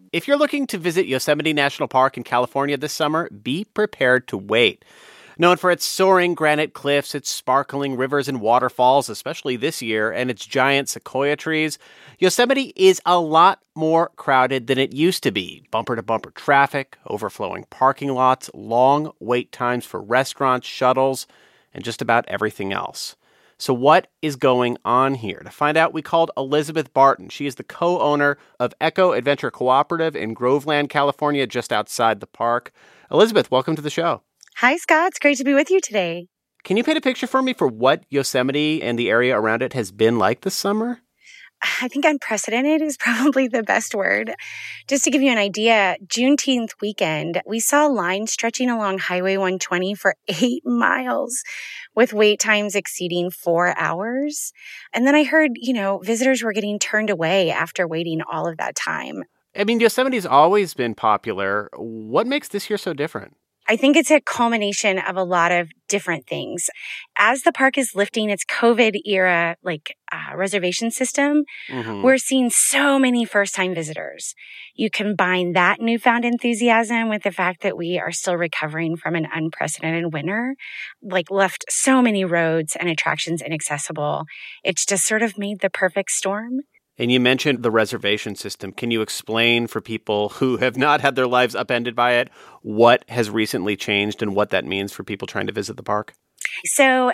If you're looking to visit Yosemite National Park in California this summer, be prepared to wait. Known for its soaring granite cliffs, its sparkling rivers and waterfalls, especially this year, and its giant sequoia trees, Yosemite is a lot more crowded than it used to be. Bumper-to-bumper traffic, overflowing parking lots, long wait times for restaurants, shuttles, and just about everything else. So what is going on here? To find out, we called Elizabeth Barton. She is the co-owner of Echo Adventure Cooperative in Groveland, California, just outside the park. Elizabeth, welcome to the show. Hi, Scott. It's great to be with you today. Can you paint a picture for me for what Yosemite and the area around it has been like this summer? I think unprecedented is probably the best word. Just to give you an idea, Juneteenth weekend, we saw lines stretching along Highway 120 for 8 miles with wait times exceeding 4 hours. And then I heard, visitors were getting turned away after waiting all of that time. I mean, Yosemite's always been popular. What makes this year so different? I think it's a culmination of a lot of different things. As the park is lifting its COVID era, reservation system, we're seeing so many first-time visitors. You combine that newfound enthusiasm with the fact that we are still recovering from an unprecedented winter, left so many roads and attractions inaccessible. It's just sort of made the perfect storm. And you mentioned the reservation system. Can you explain for people who have not had their lives upended by it what has recently changed and what that means for people trying to visit the park? So,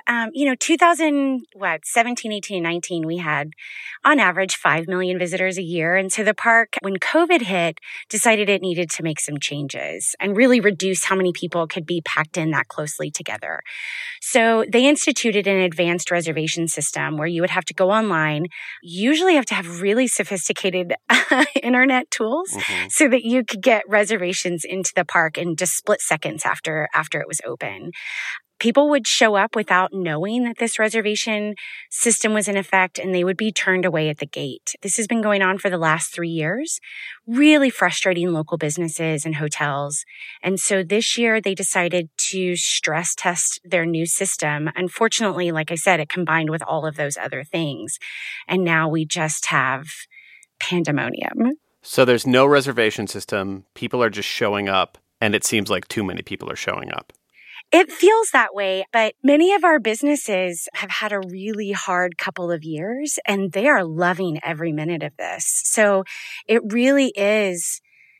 2017, 18, 19, we had on average 5 million visitors a year. And so the park, when COVID hit, decided it needed to make some changes and really reduce how many people could be packed in that closely together. So they instituted an advanced reservation system where you would have to go online, usually have to have really sophisticated internet tools so that you could get reservations into the park in just split seconds after it was open. People would show up without knowing that this reservation system was in effect, and they would be turned away at the gate. This has been going on for the last 3 years, really frustrating local businesses and hotels. And so this year, they decided to stress test their new system. Unfortunately, like I said, it combined with all of those other things. And now we just have pandemonium. So there's no reservation system. People are just showing up, and it seems like too many people are showing up. It feels that way, but many of our businesses have had a really hard couple of years, and they are loving every minute of this. So it really is,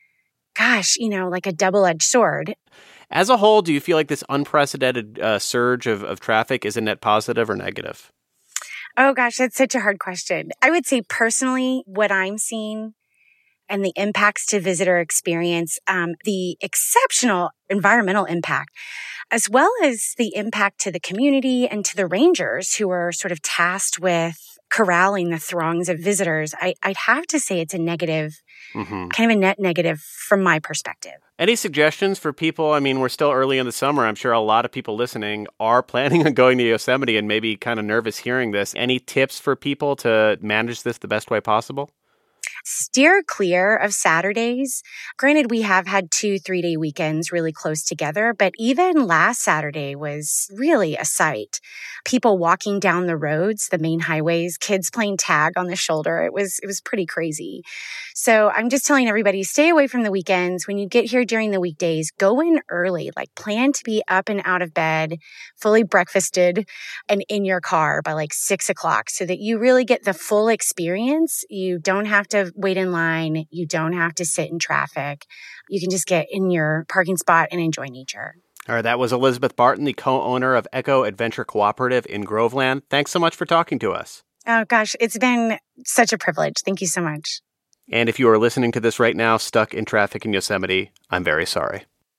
like a double-edged sword. As a whole, do you feel like this unprecedented surge of traffic is a net positive or negative? Oh, gosh, that's such a hard question. I would say personally, what I'm seeing and the impacts to visitor experience, the exceptional environmental impact, as well as the impact to the community and to the rangers who are sort of tasked with corralling the throngs of visitors, I'd have to say it's a negative, kind of a net negative from my perspective. Any suggestions for people? I mean, we're still early in the summer. I'm sure a lot of people listening are planning on going to Yosemite and maybe kind of nervous hearing this. Any tips for people to manage this the best way possible? Steer clear of Saturdays. Granted, we have had 2 3-day weekends really close together, but even last Saturday was really a sight. People walking down the roads, the main highways, kids playing tag on the shoulder. It was pretty crazy. So I'm just telling everybody, stay away from the weekends. When you get here during the weekdays, go in early, plan to be up and out of bed, fully breakfasted and in your car by 6 o'clock so that you really get the full experience. You don't have to wait in line. You don't have to sit in traffic. You can just get in your parking spot and enjoy nature. All right, that was Elizabeth Barton, the co-owner of Echo Adventure Cooperative in Groveland. Thanks so much for talking to us. Oh, gosh, it's been such a privilege. Thank you so much. And if you are listening to this right now, stuck in traffic in Yosemite, I'm very sorry.